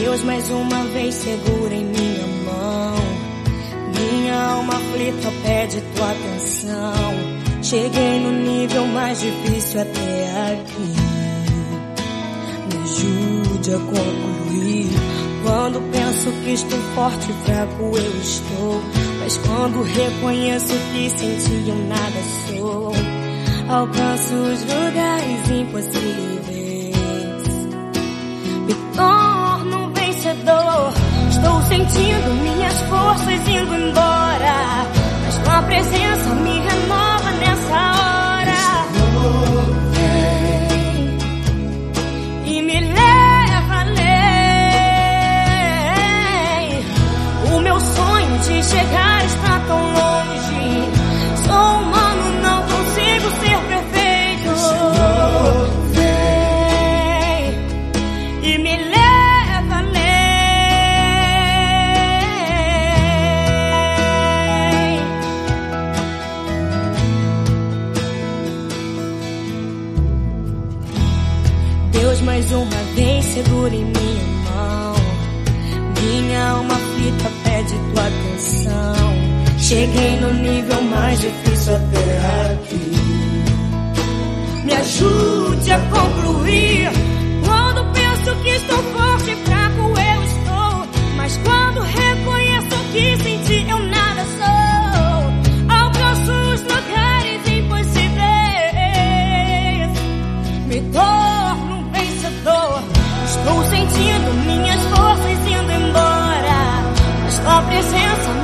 Deus mais uma vez segura em minha mão. Minha alma aflita pede tua atenção. Cheguei no nível mais difícil até aqui. Me ajude a concluir. Quando penso que estou forte e fraco eu estou, mas quando reconheço que sem ti eu nada sou, alcanço os lugares impossíveis, me torno um vencedor. Estou sentindo minhas forças indo embora, mas tua presença me renova nessa hora. Vem e me leva além. O meu sonho de chegar está tão longe. Sou humano, não consigo ser perfeito. Vem e me leva além. Deus mais uma vez segura em minha mão. Minha alma aflita pede tua atenção. Cheguei no nível mais difícil até aqui. Me ajude a concluir. Quando penso que estou forte e fraco eu estou, mas quando reconheço que sem ti eu nada sou, alcanço os lugares impossíveis, me torno um vencedor. Estou sentindo minhas forças indo embora, mas tua presença